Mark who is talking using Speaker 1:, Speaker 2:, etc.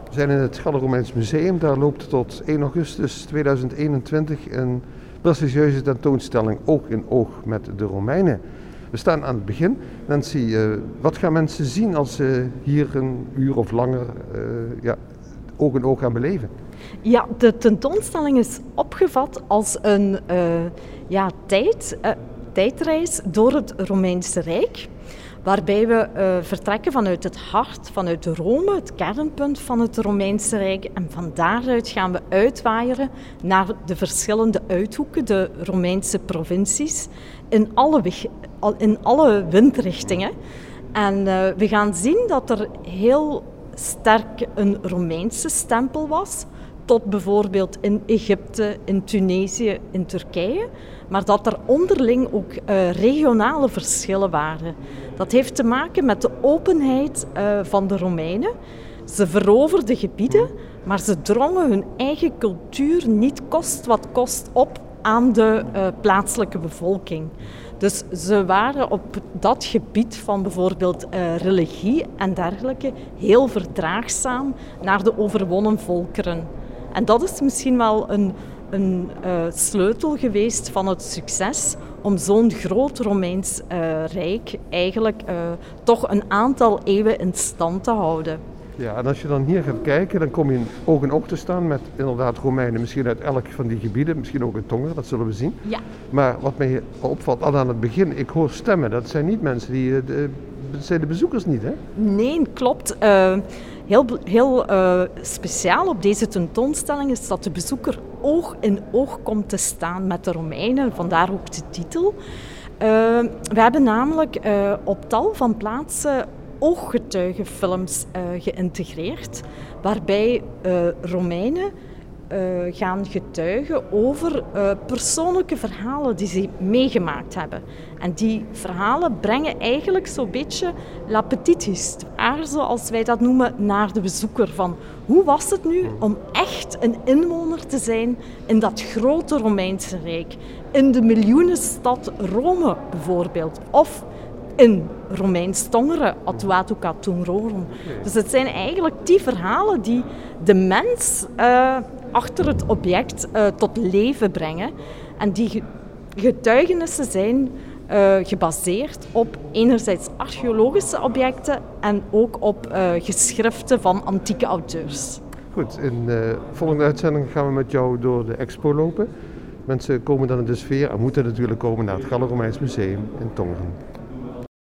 Speaker 1: We zijn in het Gallo-Romeins Museum. Daar loopt tot 1 augustus 2021 een prestigieuze tentoonstelling Oog in oog met de Romeinen. We staan aan het begin. Nancy, wat gaan mensen zien als ze hier een uur of langer oog in oog gaan beleven?
Speaker 2: Ja, de tentoonstelling is opgevat als een tijdreis door het Romeinse Rijk. Waarbij we vertrekken vanuit het hart, vanuit Rome, het kernpunt van het Romeinse Rijk. En van daaruit gaan we uitwaaieren naar de verschillende uithoeken, de Romeinse provincies, in alle windrichtingen. En we gaan zien dat er heel sterk een Romeinse stempel was, tot bijvoorbeeld in Egypte, in Tunesië, in Turkije, maar dat er onderling ook regionale verschillen waren. Dat heeft te maken met de openheid van de Romeinen. Ze veroverden gebieden, maar ze drongen hun eigen cultuur niet kost wat kost op aan de plaatselijke bevolking. Dus ze waren op dat gebied van bijvoorbeeld religie en dergelijke heel verdraagzaam naar de overwonnen volkeren. En dat is misschien wel een sleutel geweest van het succes om zo'n groot Romeins Rijk eigenlijk toch een aantal eeuwen in stand te houden.
Speaker 1: Ja, en als je dan hier gaat kijken, dan kom je oog in oog te staan met inderdaad Romeinen, misschien uit elk van die gebieden, misschien ook in Tongeren, dat zullen we zien.
Speaker 2: Ja.
Speaker 1: Maar wat mij opvalt, al aan het begin, ik hoor stemmen, dat zijn niet mensen dat zijn de bezoekers niet, hè?
Speaker 2: Nee, klopt. Heel speciaal op deze tentoonstelling is dat de bezoeker oog in oog komt te staan met de Romeinen, vandaar ook de titel. We hebben namelijk op tal van plaatsen ooggetuigenfilms geïntegreerd, waarbij Romeinen gaan getuigen over persoonlijke verhalen die ze meegemaakt hebben. En die verhalen brengen eigenlijk zo'n beetje la petite histoire, zoals wij dat noemen, naar de bezoeker. Van hoe was het nu om echt een inwoner te zijn in dat grote Romeinse Rijk? In de miljoenenstad Rome bijvoorbeeld. Of in Romeins Tongeren, Atuatu Catunrorum. Dus het zijn eigenlijk die verhalen die de mens achter het object tot leven brengen. En die getuigenissen zijn gebaseerd op enerzijds archeologische objecten en ook op geschriften van antieke auteurs.
Speaker 1: Goed, in de volgende uitzending gaan we met jou door de expo lopen. Mensen komen dan in de sfeer en moeten natuurlijk komen naar het Gallo-Romeins Museum in Tongeren.